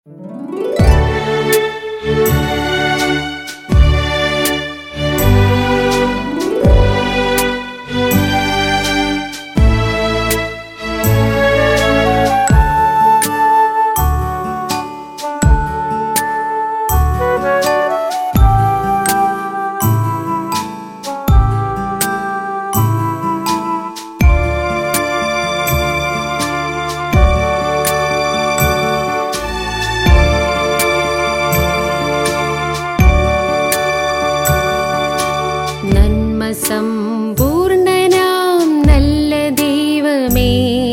സമ്പൂർണനാം നല്ല ദൈവമേ,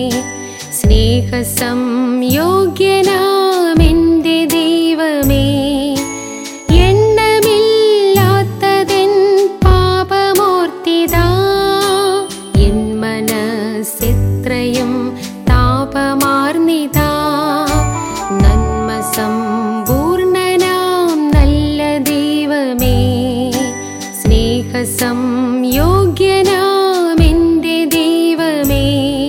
സ്നേഹസംയോഗ്യനാം എൻ്റെ ദൈവമേ, എണ്ണമില്ലാത്തതെൻ പാപമോർത്തിതാ, എൻ മനസ്സെത്രയും താപമാർന്നിതാ. നന്മ സമ്പൂർണനാം നല്ല ദൈവമേ, സ്നേഹസംയോഗ്യനാം എൻ്റെ ദൈവമേ,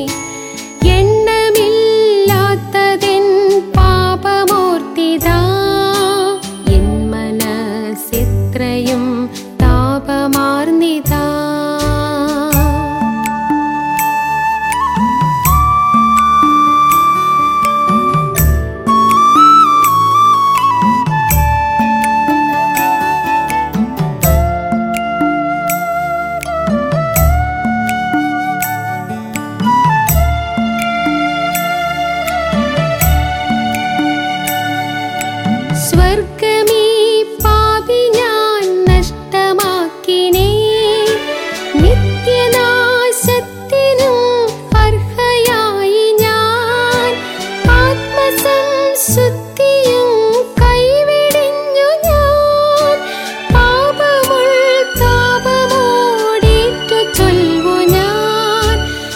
എണ്ണമില്ലാത്തതെൻ പാപമോർത്തിതാ, എൻ മനസ്സെത്രയും താപമാർന്നിതാ. സ്വർഗമീ പാപി ഞാൻ നഷ്ടമാക്കിനേ, നിത്യനാശത്തിനും അർഹയായി ഞാൻ. ആത്മസംശുദ്ധിയും കൈവിടിഞ്ഞു ഞാൻ, പാപമുൾതാപമോടേറ്റു ചൊൽവു ഞാൻ,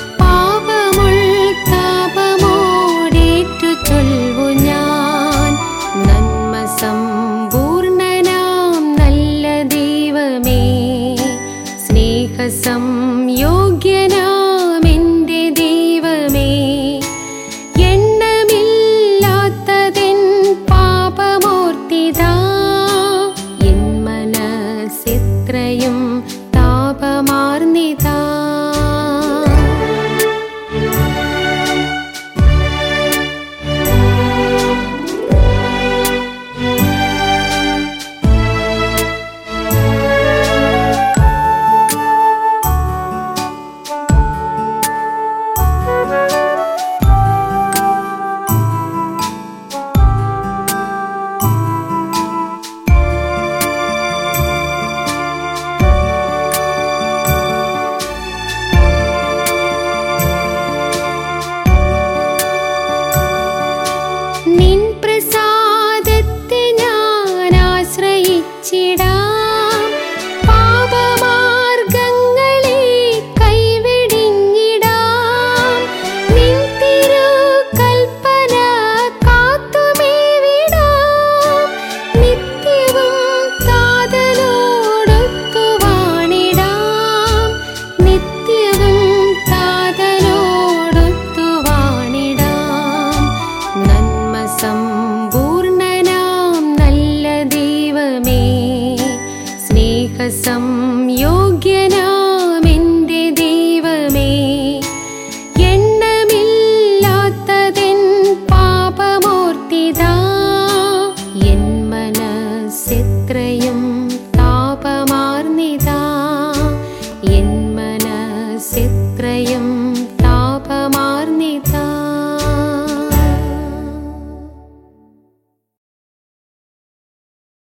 പാപമുൾതാപമോടേറ്റു ചൊൽവു ഞാൻ. സമ്പൂർണനാം നല്ല ദൈവമേ, സ്നേഹസംയോഗ്യനാം എൻ്റെ ദൈവമേ, എണ്ണമില്ലാത്തതെൻ പാപമോർത്തിതാ, എൻ മനസ്സെത്രയും താപമാർന്നിതാ. നിൻ പ്രസാദത്തെ ഞാൻ ആശ്രയിച്ചിടാം, പാപമാർഗങ്ങളെ കൈവിടിഞ്ഞിടാം. നിൻ തിരുകൽപ്പന കാത്തുമേവിടാം, നിത്യവും താതനോടൊത്തു വാണിടാം, നിത്യവും താതനോടൊത്തു വാണിടാം. നന്മ സമ്പൂർണനാം നല്ല ദൈവമേ, സ്നേഹസം